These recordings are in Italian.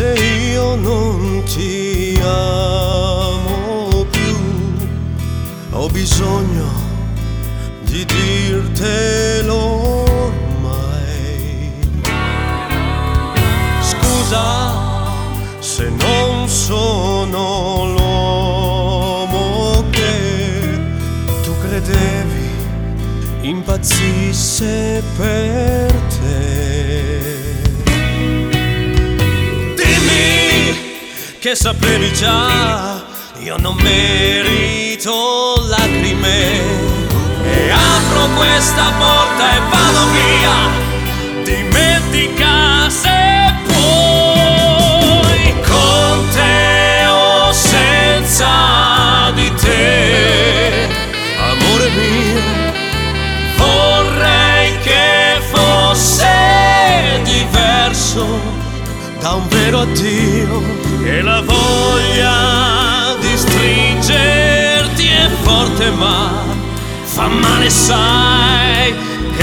se io non ti amo più, ho bisogno di dirtelo ormai. Scusa se non sono l'uomo che tu credevi impazzisse per te. Che sapevi già, io non merito lacrime, e apro questa porta e vado via. Dimentica se puoi, con te o senza di te. Amore mio, vorrei che fosse diverso da un vero addio. E la voglia di stringerti è forte, ma fa male, sai.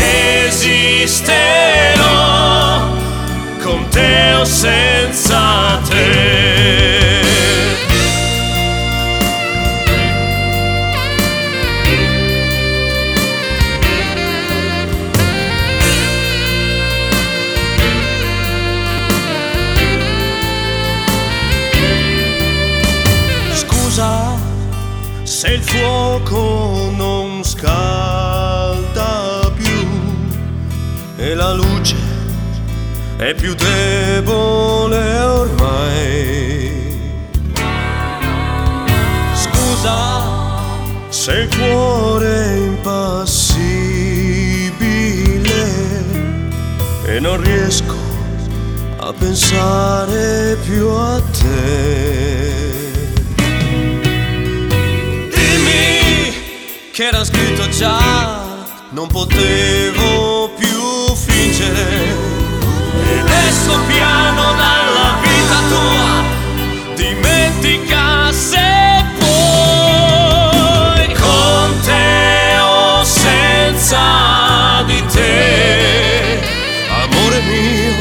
Esisterò con te o senza te. Se il fuoco non scalda più e la luce è più debole ormai. Scusa se il cuore è impassibile e non riesco a pensare più a te. Che era scritto già, non potevo più fingere, ed esco piano dalla vita tua. Dimentica se puoi, con te o senza di te. Amore mio,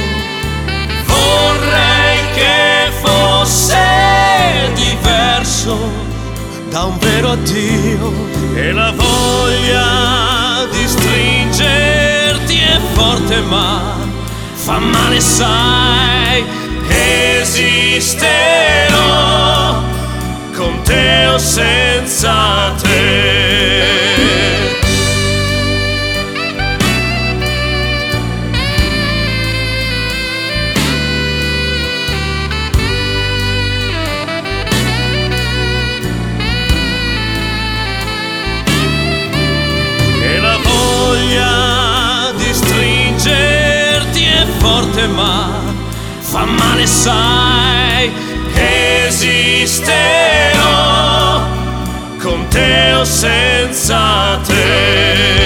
vorrei che fosse diverso da un vero addio. E la voglia di stringerti è forte, ma fa male, sai. Esisterò con te o senza te. Forte, ma fa male, sai. Esisterò con te o senza te.